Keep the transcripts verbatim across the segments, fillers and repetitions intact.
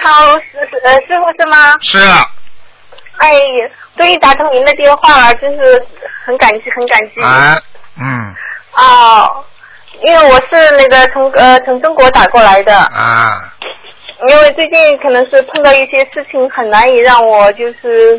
好，师师呃师傅是吗？ 是啊。 哎，终于打通您的电话了，真是很感激，很感激。 哎，嗯。 哦，因为我是那个从呃从中国打过来的。 啊。 因为最近可能是碰到一些事情，很难以让我就是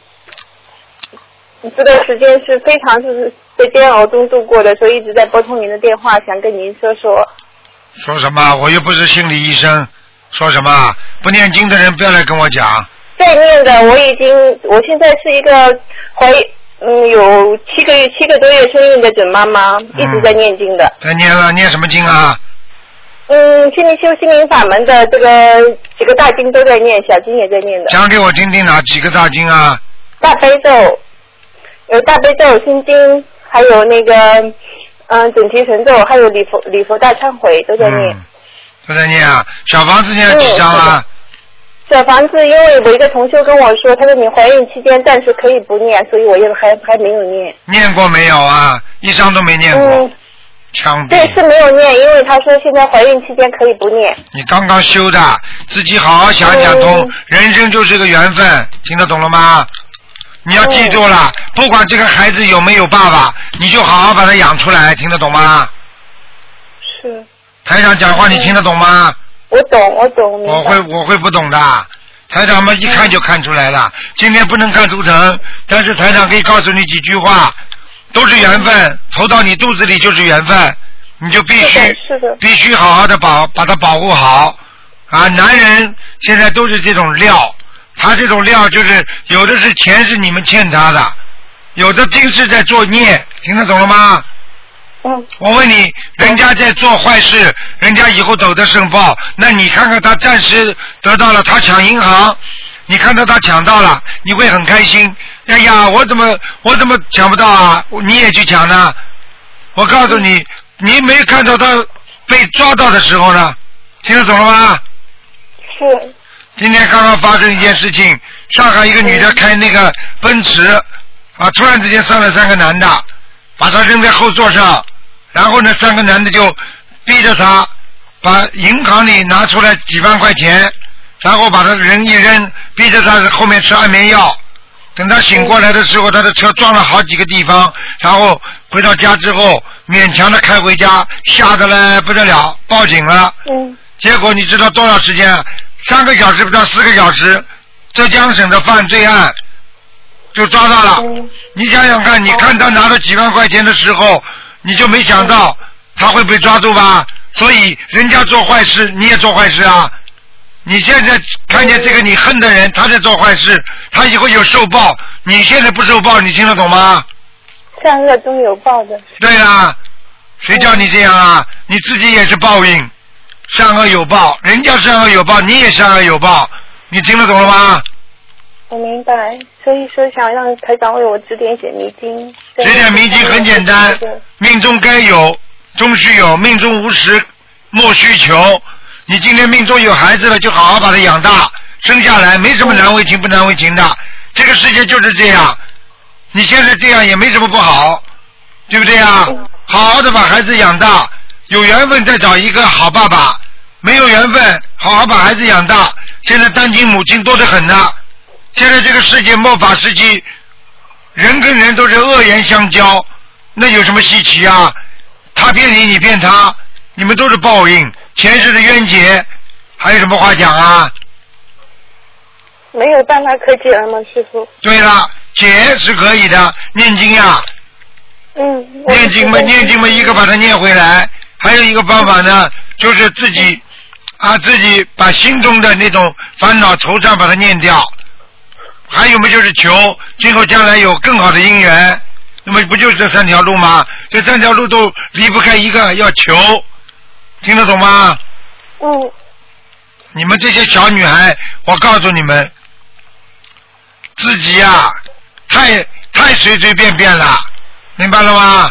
这段时间是非常就是在煎熬中度过的，所以一直在拨通您的电话，想跟您说说。 说什么？我又不是心理医生，说什么？不念经的人不要来跟我讲。 在念的，我已经，我现在是一个怀嗯有七个月七个多月身孕的准妈妈，一直在念经的。 嗯、在念了，念什么经啊？ 嗯，心灵修心灵法门的这个几个大经都在念，小经也在念的。 讲给我听听哪几个大经啊？ 大悲咒，有大悲咒、心经，还有那个嗯准提神咒，还有礼佛礼佛大忏悔都在念。 嗯、都在念啊！小房子念了几张啊？ 嗯小房子，因为我一个同修跟我说，他说你怀孕期间暂时可以不念，所以我也还还没有念。 念过没有啊？一张都没念过。 嗯， 枪毙。 对，是没有念，因为他说现在怀孕期间可以不念。 你刚刚修的，自己好好想想通，嗯、人生就是个缘分，听得懂了吗？你要记住了，嗯、不管这个孩子有没有爸爸，你就好好把他养出来，听得懂吗？ 是。 台长讲话你听得懂吗？ 嗯我懂，我懂。 我会，我会不懂的。台长们一看就看出来了。嗯、今天不能看图腾，但是台长可以告诉你几句话，都是缘分，投到你肚子里就是缘分，你就必须是的必须好好的保把它保护好啊！男人现在都是这种料，他这种料就是有的是钱是你们欠他的，有的尽是在作孽，听得懂了吗？ 嗯， 我问你，人家在做坏事，人家以后走得胜报，那你看看他暂时得到了，他抢银行，你看到他抢到了，你会很开心。哎呀，我怎么我怎么抢不到啊？你也去抢呢？我告诉你，你没看到他被抓到的时候呢？听得懂了吗？ 是。 今天刚刚发生一件事情，上海一个女的开那个奔驰，啊，突然之间上了三个男的，把她扔在后座上。然后呢，三个男的就逼着他把银行里拿出来几万块钱，然后把他人一扔，逼着他后面吃安眠药。等他醒过来的时候，他的车撞了好几个地方，然后回到家之后勉强的开回家，吓得嘞不得了，报警了。 嗯。 结果你知道多少时间？三个小时不到四个小时，浙江省的犯罪案就抓到了。 嗯、 你想想看，你看他拿了几万块钱的时候。你就没想到他会被抓住吧？所以人家做坏事，你也做坏事啊！你现在看见这个你恨的人，他在做坏事，他以后有受报，你现在不受报，你听得懂吗？ 善恶终有报的。 对啦，谁叫你这样啊？你自己也是报应，善恶有报，人家善恶有报，你也善恶有报，你听得懂了吗？ 我明白，所以说想让台长为我指点写迷经。 指点迷经很简单，命中该有终须有，命中无时莫须求。你今天命中有孩子了，就好好把他养大，生下来没什么难为情不难为情的，这个世界就是这样。你现在这样也没什么不好，对不对啊？好好的把孩子养大，有缘分再找一个好爸爸，没有缘分好好把孩子养大。现在单亲母亲多得很呢。现在这个世界末法时期，人跟人都是恶言相交，那有什么稀奇啊？他骗你，你骗他，你们都是报应，前世的冤结，还有什么话讲啊？ 没有办法可解了吗，师傅？ 对了，解是可以的，念经呀。 嗯。 念经嘛，念经嘛，一个把它念回来，还有一个方法呢，就是自己啊，自己把心中的那种烦恼惆怅把它念掉。还有嘛，就是求今后将来有更好的姻缘，那么不就是这三条路吗？这三条路都离不开一个，要求，听得懂吗？ 嗯。 你们这些小女孩，我告诉你们，自己呀、啊，太太随随便便了，明白了吗？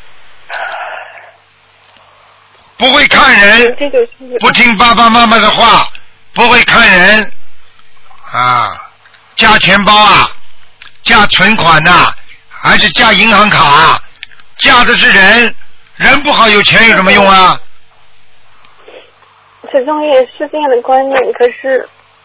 不会看人，不听爸爸妈妈的话，不会看人啊。加钱包啊，加存款呐、啊，还是加银行卡啊？加的是人，人不好有钱有什么用啊？ 始终也是这样的观念，可是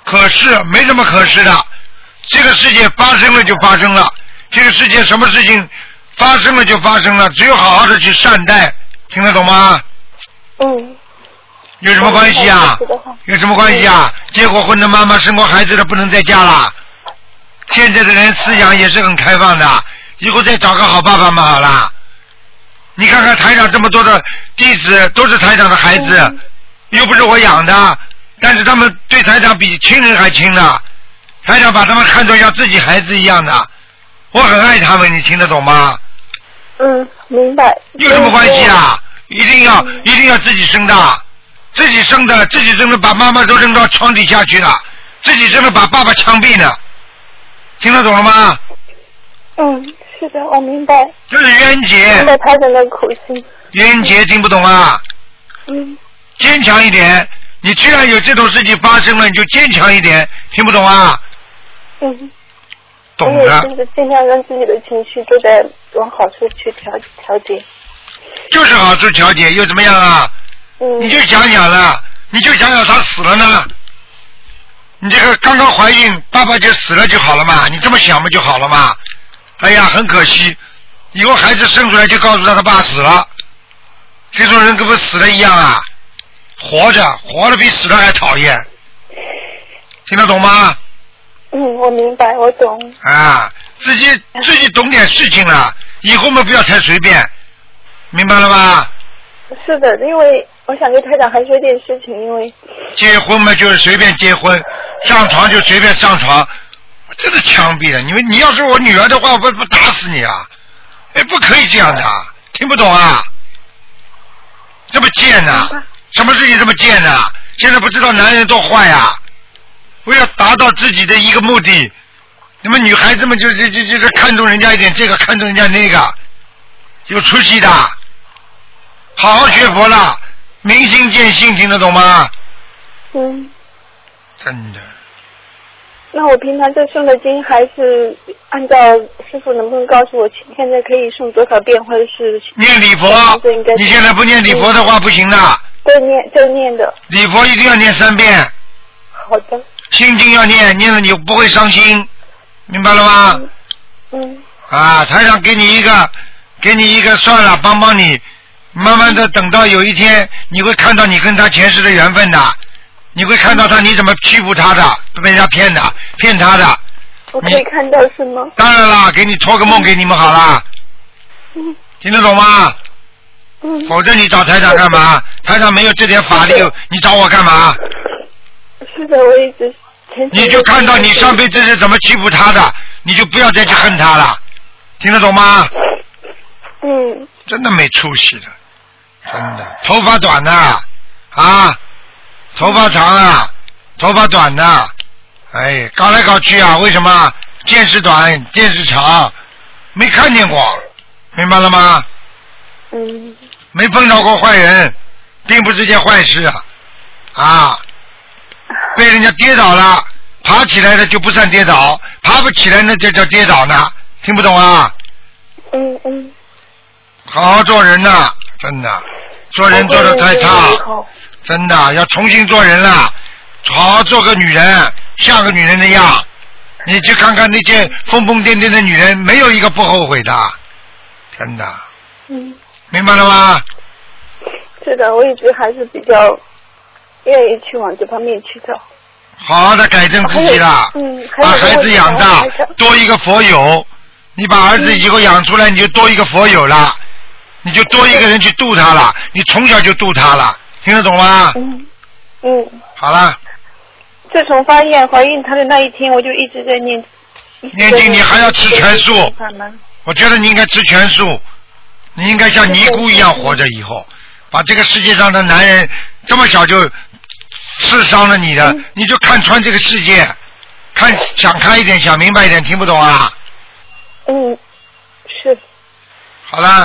可是没什么可是的，这个世界发生了就发生了，这个世界什么事情发生了就发生了，只有好好的去善待，听得懂吗？ 嗯。 有什么关系啊？有什么关系啊？结过婚的妈妈生过孩子的不能再嫁了。现在的人思想也是很开放的，以后再找个好爸爸嘛好了。你看看台长这么多的弟子都是台长的孩子，嗯、又不是我养的，但是他们对台长比亲人还亲呢。台长把他们看作像自己孩子一样的，我很爱他们，你听得懂吗？ 嗯，明白。 有什么关系啊？一定要、嗯、一定要自己生的。自己生的，自己生的，把妈妈都扔到床底下去了，自己生的把爸爸枪毙了，听得懂了吗？ 嗯，是的，我明白。 这是冤结。 明白他人的苦心。 冤结听不懂啊？ 嗯。 坚强一点，你既然有这种事情发生了，你就坚强一点，听不懂啊？ 嗯。 懂了。 就是尽量让自己的情绪都在往好处去调调节。 就是好处调节，又怎么样啊？你就想想了，你就想想他死了呢，你这个刚刚怀孕，爸爸就死了就好了嘛，你这么想不就好了嘛？哎呀，很可惜，以后孩子生出来就告诉他他爸死了，这种人跟不死了一样啊，活着活着比死了还讨厌，听得懂吗？ 嗯，我明白，我懂。 啊，自己自己懂点事情了，以后嘛不要太随便，明白了吧？ 是的，因为我想跟台长还说一件事情，因为结婚嘛就是随便结婚，上床就随便上床，真的枪毙了！你们你要是我女儿的话，我不不打死你啊！哎，不可以这样的，听不懂啊？这么贱呐、啊？什么事情这么贱呐、啊？现在不知道男人多坏啊！为了达到自己的一个目的，那么女孩子们就就就就是看重人家一点这个，看重人家那个，有出息的。好好学佛了，明心见性，听得懂吗？ 嗯。 真的。 那我平常这诵的经还是按照师父能不能告诉我，现在可以诵多少遍，或者是念礼佛？你现在不念礼佛的话不行的。 都念都念的。礼佛一定要念三遍。 好的。 心经要念，念了你不会伤心，明白了吗？ 嗯。嗯啊，台长给你一个，给你一个算了，帮帮你。慢慢的等到有一天你会看到你跟他前世的缘分的，你会看到他你怎么欺负他的，被人家骗的，骗他的。 我可以看到是吗？ 当然啦，给你托个梦给你们好啦。 嗯。 听得懂吗？ 嗯。 否则你找台长干嘛？台长没有这点法力，你找我干嘛？ 是的，我一直。 你就看到你上辈子是怎么欺负他的，你就不要再去恨他了，听得懂吗？ 嗯。 真的没出息的。真的，头发短的啊，头发长啊，头发短的，哎，搞来搞去啊，为什么见识短，见识长，没看见过，明白了吗？ 嗯。 没碰到过坏人，并不是件坏事啊，啊，被人家跌倒了，爬起来的就不算跌倒，爬不起来那就叫跌倒呢，听不懂啊？ 嗯嗯。 好好做人呐，真的，做人做得太差，真的要重新做人了，好好做个女人，像个女人的样。你去看看那些疯疯癫癫的女人，没有一个不后悔的，真的。 嗯。 明白了吗？ 是的，我一直还是比较愿意去往这方面去走。 好好的改正自己了， 嗯， 把孩子养大，多一个佛友。你把儿子以后养出来，你就多一个佛友了。你就多一个人去度他了，你从小就度他了，听得懂吗？ 嗯嗯。 好了。 自从发现怀孕他的那一天，我就一直在念。 念经你还要吃全素，我觉得你应该吃全素，你应该像尼姑一样活着，以后把这个世界上的男人这么小就刺伤了你的，嗯、你就看穿这个世界，看想开一点，想明白一点，听不懂啊？ 嗯，是。 好了。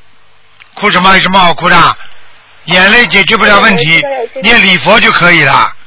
哭什么？有什么好哭的？眼泪解决不了问题，念礼佛就可以了。